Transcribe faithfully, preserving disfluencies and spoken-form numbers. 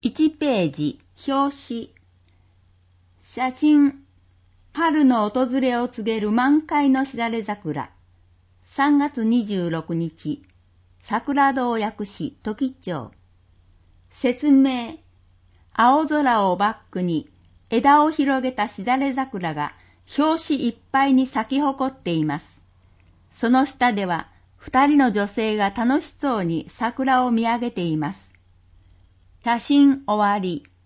いちページ、表紙。写真。春の訪れを告げる満開のしだれ桜。さんがつにじゅうろくにち、桜堂薬師時町。説明。青空をバックに枝を広げたしだれ桜が表紙いっぱいに咲き誇っています。その下では二人の女性が楽しそうに桜を見上げています。写真終わり。